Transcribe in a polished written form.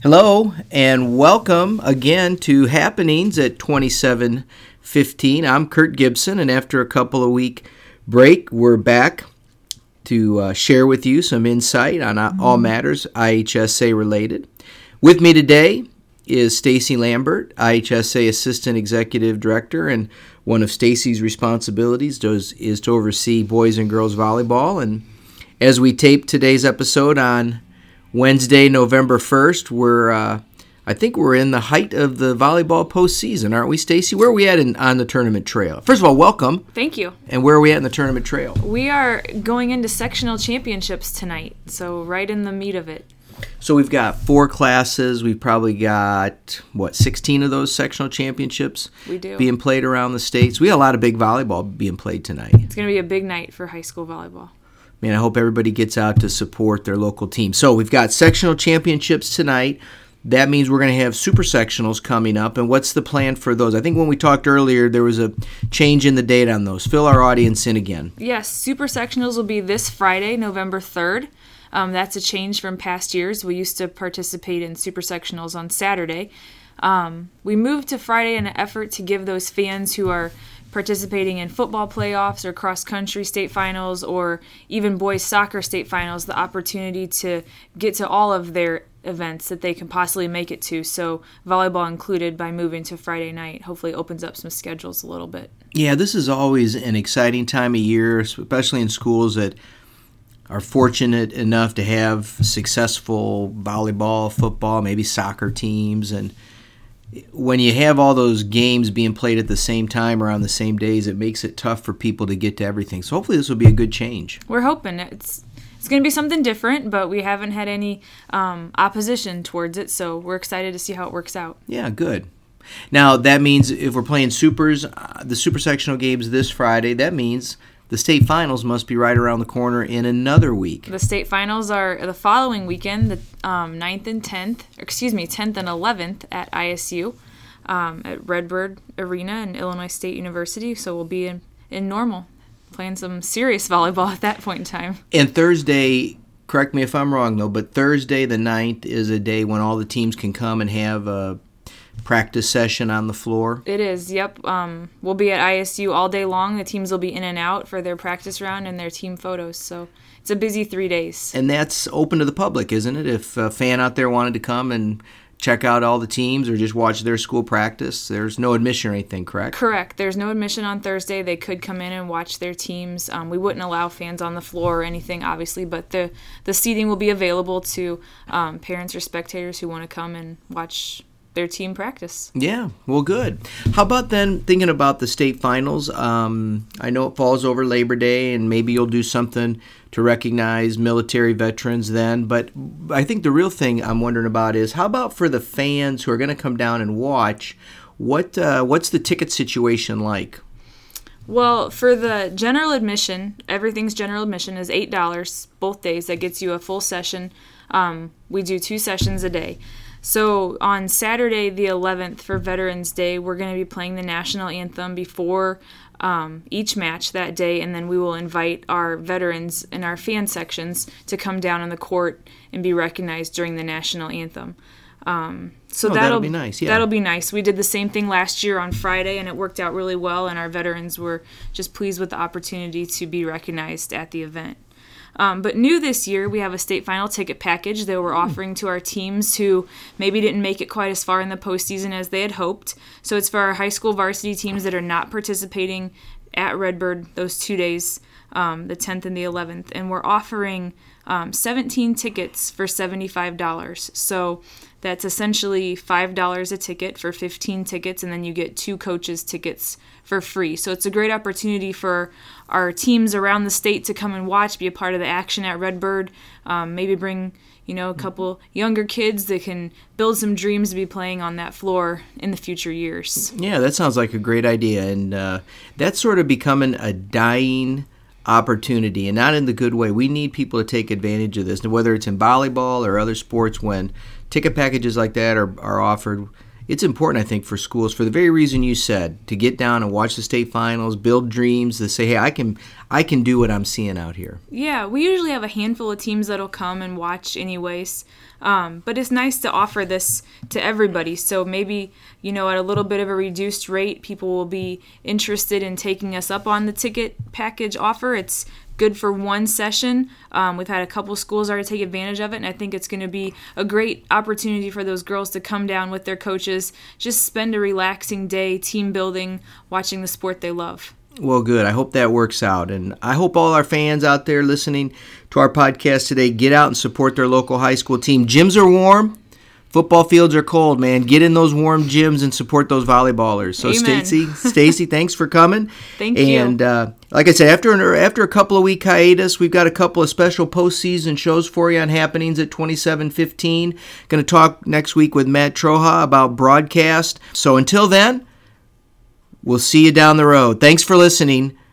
Hello and welcome again to Happenings at 2715. I'm Kurt Gibson, and after a couple of week break, we're back to share with you some insight on all matters IHSA related. With me today is Stacy Lambert, IHSA Assistant Executive Director, and one of Stacy's responsibilities is to oversee boys and girls volleyball. And as we tape today's episode on Wednesday, November 1st, I think we're in the height of the volleyball postseason, aren't we, Stacy? Where are we at on the tournament trail? First of all, welcome. Thank you. And where are we at in the tournament trail? We are going into sectional championships tonight, so right in the meat of it. So we've got 4 classes. We've probably got, 16 of those sectional championships we do. Being played around the states. We got a lot of big volleyball being played tonight. It's going to be a big night for high school volleyball. Man, I hope everybody gets out to support their local team. So we've got sectional championships tonight. That means we're going to have super sectionals coming up. And what's the plan for those? I think when we talked earlier, there was a change in the date on those. Fill our audience in again. Yes, super sectionals will be this Friday, November 3rd. That's a change from past years. We used to participate in super sectionals on Saturday. We moved to Friday in an effort to give those fans who are participating in football playoffs or cross-country state finals or even boys soccer state finals the opportunity to get to all of their events that they can possibly make it to. So volleyball included, by moving to Friday night, hopefully opens up some schedules a little bit. Yeah, this is always an exciting time of year, especially in schools that are fortunate enough to have successful volleyball, football, maybe soccer teams. And when you have all those games being played at the same time or on the same days, it makes it tough for people to get to everything. So hopefully this will be a good change. We're hoping it's going to be something different, but we haven't had any opposition towards it, so we're excited to see how it works out. Yeah, good. Now, that means if we're playing supers, the super sectional games this Friday, that means the state finals must be right around the corner in another week. The state finals are the following weekend, the 10th and 11th at ISU at Redbird Arena in Illinois State University. So we'll be in Normal playing some serious volleyball at that point in time. And Thursday, correct me if I'm wrong though, but Thursday the 9th is a day when all the teams can come and have a practice session on the floor. It is, yep. We'll be at ISU all day long. The teams will be in and out for their practice round and their team photos. So it's a busy 3 days. And that's open to the public, isn't it? If a fan out there wanted to come and check out all the teams or just watch their school practice, there's no admission or anything, correct? Correct. There's no admission on Thursday. They could come in and watch their teams. We wouldn't allow fans on the floor or anything, obviously, but the seating will be available to parents or spectators who want to come and watch their team practice. Yeah, well, good. How about then thinking about the state finals? I know it falls over Labor Day, and maybe you'll do something to recognize military veterans then, but I think the real thing I'm wondering about is how about for the fans who are going to come down and watch, what's the ticket situation like? Well, for the general admission, everything's general admission is $8 both days. That gets you a full session. We do 2 sessions a day. So on Saturday the 11th for Veterans Day, we're going to be playing the national anthem before each match that day, and then we will invite our veterans in our fan sections to come down on the court and be recognized during the national anthem. So that'll be nice. Yeah, that'll be nice. We did the same thing last year on Friday, and it worked out really well, and our veterans were just pleased with the opportunity to be recognized at the event. But new this year, we have a state final ticket package that we're offering to our teams who maybe didn't make it quite as far in the postseason as they had hoped. So it's for our high school varsity teams that are not participating at Redbird those 2 days, the 10th and the 11th. And we're offering 17 tickets for $75. So that's essentially $5 a ticket for 15 tickets, and then you get 2 coaches' tickets for free. So it's a great opportunity for our teams around the state to come and watch, be a part of the action at Redbird, maybe bring a couple younger kids that can build some dreams to be playing on that floor in the future years. Yeah, that sounds like a great idea, and that's sort of becoming a dying opportunity, and not in the good way. We need people to take advantage of this, and whether it's in volleyball or other sports, when ticket packages like that are offered, it's important, I think, for schools for the very reason you said, to get down and watch the state finals, build dreams, to say, hey, I can do what I'm seeing out here. Yeah, we usually have a handful of teams that'll come and watch anyways. But it's nice to offer this to everybody. So maybe, at a little bit of a reduced rate, people will be interested in taking us up on the ticket package offer. It's good for one session. We've had a couple schools already take advantage of it, and I think it's going to be a great opportunity for those girls to come down with their coaches, just spend a relaxing day, team building, watching the sport they love. Well, good. I hope that works out. And I hope all our fans out there listening to our podcast today get out and support their local high school team. Gyms are warm. Football fields are cold, man. Get in those warm gyms and support those volleyballers. So, Stacy, thanks for coming. Thank you. And like I said, after a couple of week hiatus, we've got a couple of special postseason shows for you on Happenings at 2715. Going to talk next week with Matt Troja about broadcast. So until then, we'll see you down the road. Thanks for listening